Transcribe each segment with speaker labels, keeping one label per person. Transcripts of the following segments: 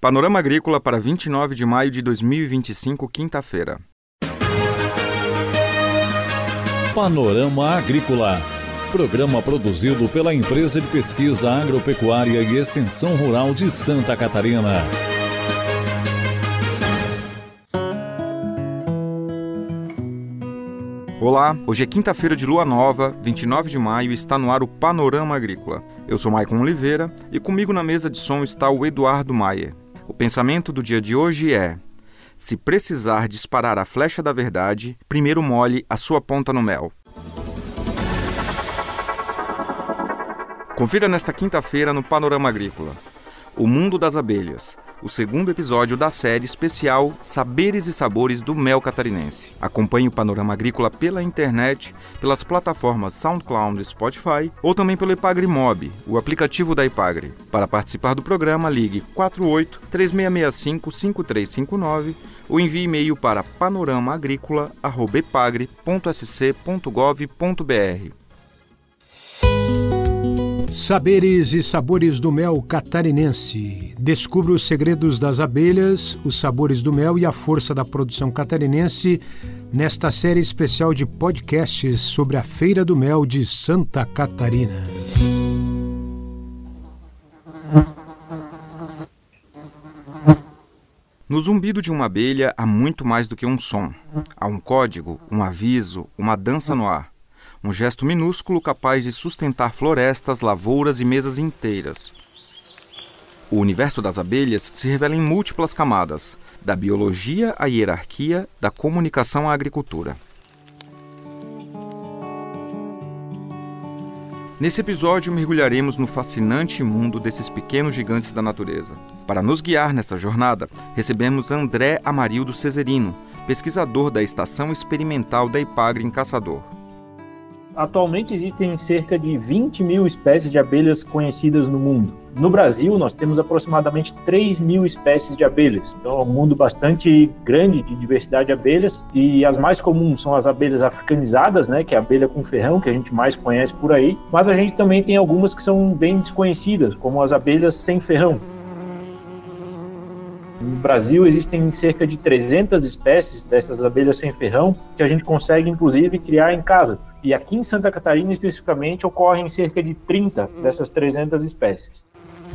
Speaker 1: Panorama Agrícola para 29 de maio de 2025, quinta-feira.
Speaker 2: Panorama Agrícola. Programa produzido pela Empresa de Pesquisa Agropecuária e Extensão Rural de Santa Catarina.
Speaker 1: Olá, hoje é quinta-feira de lua nova, 29 de maio, e está no ar o Panorama Agrícola. Eu sou Maicon Oliveira e comigo na mesa de som está o Eduardo Maier. O pensamento do dia de hoje é: se precisar disparar a flecha da verdade, primeiro molhe a sua ponta no mel. Confira nesta quinta-feira no Panorama Agrícola: O Mundo das Abelhas, o segundo episódio da série especial Saberes e Sabores do Mel Catarinense. Acompanhe o Panorama Agrícola pela internet, pelas plataformas SoundCloud e Spotify, ou também pelo Ipagre Mob, o aplicativo da Ipagre. Para participar do programa, ligue 48-3665-5359 ou envie e-mail para panoramagricola@ipagre.sc.gov.br.
Speaker 3: Saberes e sabores do mel catarinense. Descubra os segredos das abelhas, os sabores do mel e a força da produção catarinense nesta série especial de podcasts sobre a Feira do Mel de Santa Catarina.
Speaker 1: No zumbido de uma abelha há muito mais do que um som. Há um código, um aviso, uma dança no ar. Um gesto minúsculo capaz de sustentar florestas, lavouras e mesas inteiras. O universo das abelhas se revela em múltiplas camadas, da biologia à hierarquia, da comunicação à agricultura. Nesse episódio, mergulharemos no fascinante mundo desses pequenos gigantes da natureza. Para nos guiar nessa jornada, recebemos André Amarildo Cesarino, pesquisador da Estação Experimental da Ipagre em Caçador.
Speaker 4: Atualmente existem cerca de 20 mil espécies de abelhas conhecidas no mundo. No Brasil, nós temos aproximadamente 3 mil espécies de abelhas. Então, é um mundo bastante grande de diversidade de abelhas. E as mais comuns são as abelhas africanizadas, que é a abelha com ferrão, que a gente mais conhece por aí. Mas a gente também tem algumas que são bem desconhecidas, como as abelhas sem ferrão. No Brasil existem cerca de 300 espécies dessas abelhas sem ferrão que a gente consegue, inclusive, criar em casa. E aqui em Santa Catarina, especificamente, ocorrem cerca de 30 dessas 300 espécies.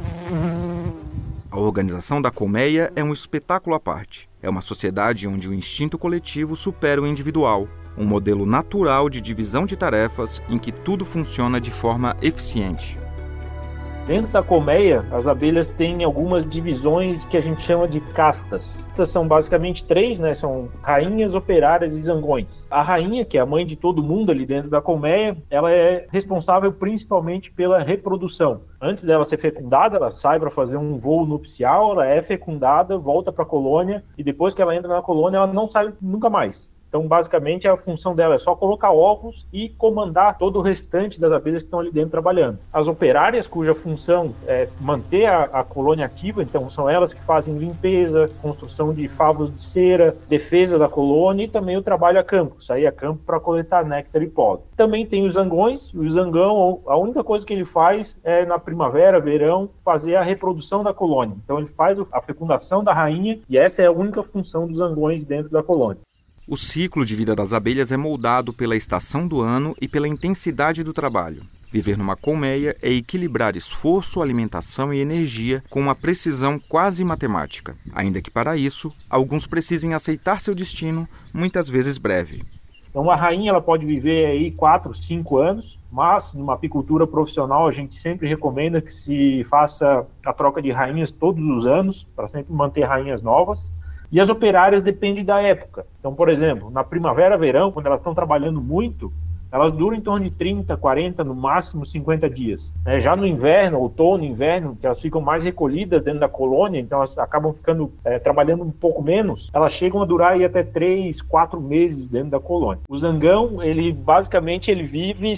Speaker 1: A organização da colmeia é um espetáculo à parte. É uma sociedade onde o instinto coletivo supera o individual. Um modelo natural de divisão de tarefas em que tudo funciona de forma eficiente.
Speaker 4: Dentro da colmeia, as abelhas têm algumas divisões que a gente chama de castas. Estas são basicamente 3, São rainhas, operárias e zangões. A rainha, que é a mãe de todo mundo ali dentro da colmeia, ela é responsável principalmente pela reprodução. Antes dela ser fecundada, ela sai para fazer um voo nupcial, ela é fecundada, volta para a colônia, e depois que ela entra na colônia, ela não sai nunca mais. Então, basicamente, a função dela é só colocar ovos e comandar todo o restante das abelhas que estão ali dentro trabalhando. As operárias, cuja função é manter a colônia ativa, então são elas que fazem limpeza, construção de favos de cera, defesa da colônia e também o trabalho a campo, sair a campo para coletar néctar e pólen. Também tem os zangões. O zangão, a única coisa que ele faz é, na primavera, verão, fazer a reprodução da colônia. Então, ele faz a fecundação da rainha e essa é a única função dos zangões dentro da colônia.
Speaker 1: O ciclo de vida das abelhas é moldado pela estação do ano e pela intensidade do trabalho. Viver numa colmeia é equilibrar esforço, alimentação e energia com uma precisão quase matemática, ainda que para isso, alguns precisem aceitar seu destino, muitas vezes breve.
Speaker 4: Então, a rainha ela pode viver aí 4, 5 anos, mas numa apicultura profissional a gente sempre recomenda que se faça a troca de rainhas todos os anos, para sempre manter rainhas novas. E as operárias dependem da época. Então, por exemplo, na primavera, verão, quando elas estão trabalhando muito, elas duram em torno de 30, 40, no máximo 50 dias. Já no inverno, outono, inverno, que elas ficam mais recolhidas dentro da colônia, então elas acabam ficando trabalhando um pouco menos, elas chegam a durar aí até 3, 4 meses dentro da colônia. O zangão, ele basicamente vive só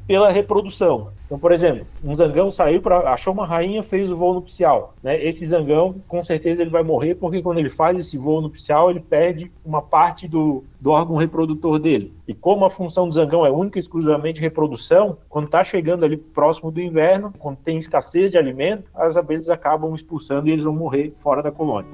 Speaker 4: pela reprodução. Então, por exemplo, um zangão achou uma rainha, fez o voo nupcial, né? Esse zangão, com certeza, ele vai morrer, porque quando ele faz esse voo nupcial, ele perde uma parte do órgão reprodutor dele. E como a função do zangão é única e exclusivamente reprodução, quando está chegando ali próximo do inverno, quando tem escassez de alimento, as abelhas acabam expulsando e eles vão morrer fora da colônia.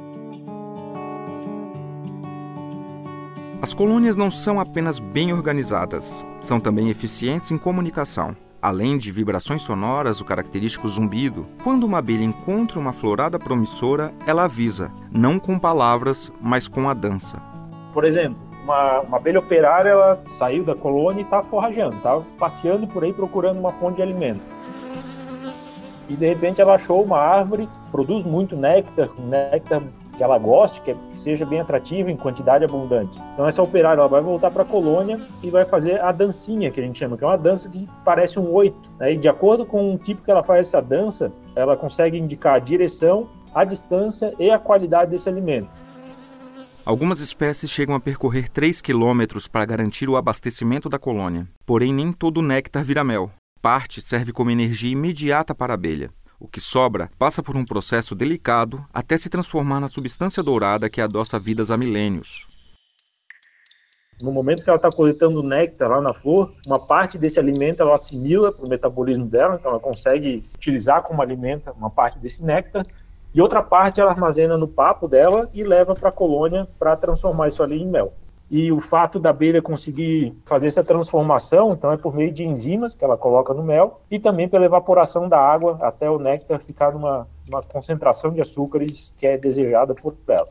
Speaker 1: As colônias não são apenas bem organizadas, são também eficientes em comunicação. Além de vibrações sonoras, o característico zumbido, quando uma abelha encontra uma florada promissora, ela avisa, não com palavras, mas com a dança.
Speaker 4: Por exemplo, uma abelha operária, ela saiu da colônia e está forrajando, está passeando por aí procurando uma fonte de alimento. E de repente ela achou uma árvore, produz muito néctar, um néctar que ela goste, que seja bem atrativo, em quantidade abundante. Então essa operária ela vai voltar para a colônia e vai fazer a dancinha, que a gente chama, que é uma dança que parece um 8. Né? E de acordo com o tipo que ela faz essa dança, ela consegue indicar a direção, a distância e a qualidade desse alimento.
Speaker 1: Algumas espécies chegam a percorrer 3 quilômetros para garantir o abastecimento da colônia. Porém, nem todo o néctar vira mel. Parte serve como energia imediata para a abelha. O que sobra passa por um processo delicado até se transformar na substância dourada que adoça vidas há milênios.
Speaker 4: No momento que ela está coletando néctar lá na flor, uma parte desse alimento ela assimila para o metabolismo dela, então ela consegue utilizar como alimento uma parte desse néctar, e outra parte ela armazena no papo dela e leva para a colônia para transformar isso ali em mel. E o fato da abelha conseguir fazer essa transformação, então é por meio de enzimas que ela coloca no mel e também pela evaporação da água até o néctar ficar numa concentração de açúcares que é desejada por ela.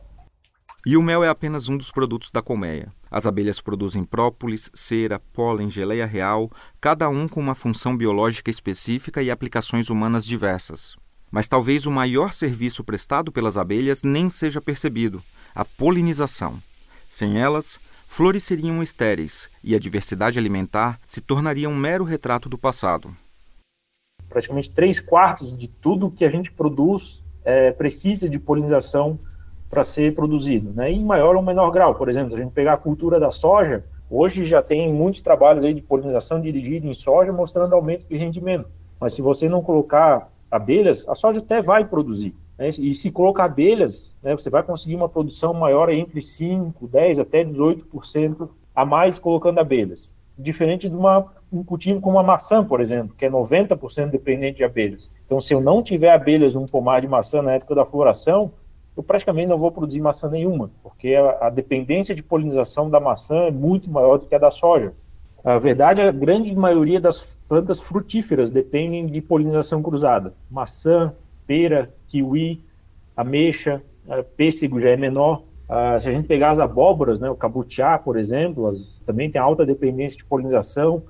Speaker 1: E o mel é apenas um dos produtos da colmeia. As abelhas produzem própolis, cera, pólen, geleia real, cada um com uma função biológica específica e aplicações humanas diversas. Mas talvez o maior serviço prestado pelas abelhas nem seja percebido: a polinização. Sem elas, flores seriam estéreis e a diversidade alimentar se tornaria um mero retrato do passado.
Speaker 4: Praticamente 3/4 de tudo que a gente produz precisa de polinização para ser produzido, né? Em maior ou menor grau. Por exemplo, se a gente pegar a cultura da soja, hoje já tem muitos trabalhos aí de polinização dirigida em soja mostrando aumento de rendimento. Mas se você não colocar abelhas, a soja até vai produzir. E se colocar abelhas, né, você vai conseguir uma produção maior entre 5%, 10% até 18% a mais colocando abelhas. Diferente de um cultivo como a maçã, por exemplo, que é 90% dependente de abelhas. Então, se eu não tiver abelhas num pomar de maçã na época da floração, eu praticamente não vou produzir maçã nenhuma, porque a dependência de polinização da maçã é muito maior do que a da soja. A verdade, a grande maioria das plantas frutíferas dependem de polinização cruzada. Maçã, pera, kiwi, ameixa, pêssego já é menor. Se a gente pegar as abóboras, né, o cabutiá, por exemplo, também tem alta dependência de polinização.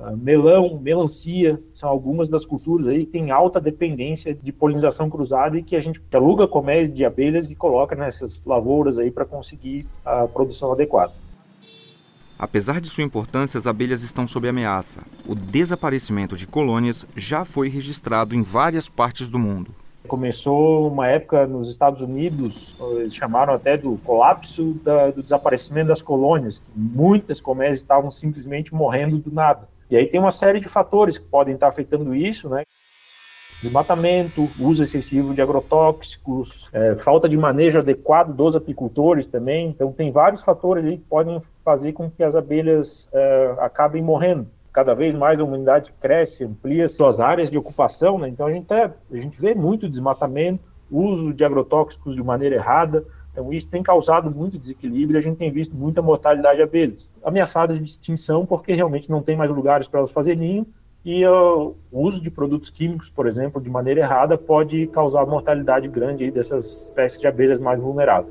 Speaker 4: Melão, melancia, são algumas das culturas aí que têm alta dependência de polinização cruzada e que a gente aluga colmeias de abelhas e coloca nessas lavouras aí para conseguir a produção adequada.
Speaker 1: Apesar de sua importância, as abelhas estão sob ameaça. O desaparecimento de colônias já foi registrado em várias partes do mundo.
Speaker 4: Começou uma época nos Estados Unidos, eles chamaram até do colapso do desaparecimento das colônias, que muitas colmeias estavam simplesmente morrendo do nada. E aí tem uma série de fatores que podem estar afetando isso, né? Desmatamento, uso excessivo de agrotóxicos, falta de manejo adequado dos apicultores também. Então tem vários fatores aí que podem fazer com que as abelhas acabem morrendo. Cada vez mais a humanidade cresce, amplia suas áreas de ocupação, né? Então a gente vê muito desmatamento, uso de agrotóxicos de maneira errada. Então isso tem causado muito desequilíbrio e a gente tem visto muita mortalidade de abelhas. Ameaçadas de extinção porque realmente não tem mais lugares para elas fazerem ninho e o uso de produtos químicos, por exemplo, de maneira errada pode causar mortalidade grande aí dessas espécies de abelhas mais vulneráveis.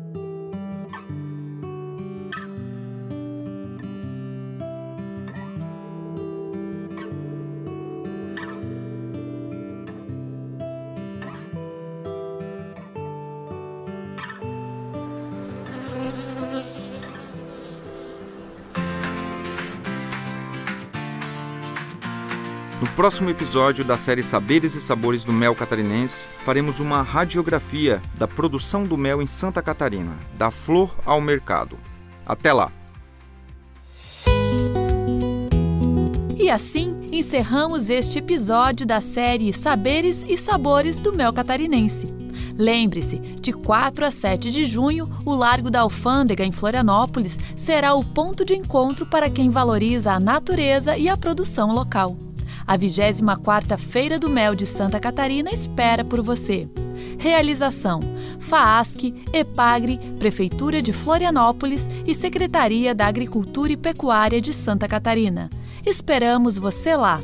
Speaker 1: No próximo episódio da série Saberes e Sabores do Mel Catarinense, faremos uma radiografia da produção do mel em Santa Catarina, da flor ao mercado. Até lá!
Speaker 5: E assim encerramos este episódio da série Saberes e Sabores do Mel Catarinense. Lembre-se, de 4 a 7 de junho, o Largo da Alfândega, em Florianópolis, será o ponto de encontro para quem valoriza a natureza e a produção local. A 24ª Feira do Mel de Santa Catarina espera por você. Realização: FAASC, EPAGRE, Prefeitura de Florianópolis e Secretaria da Agricultura e Pecuária de Santa Catarina. Esperamos você lá!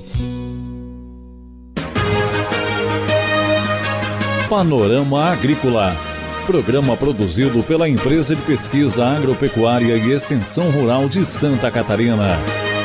Speaker 2: Panorama Agrícola. Programa produzido pela Empresa de Pesquisa Agropecuária e Extensão Rural de Santa Catarina.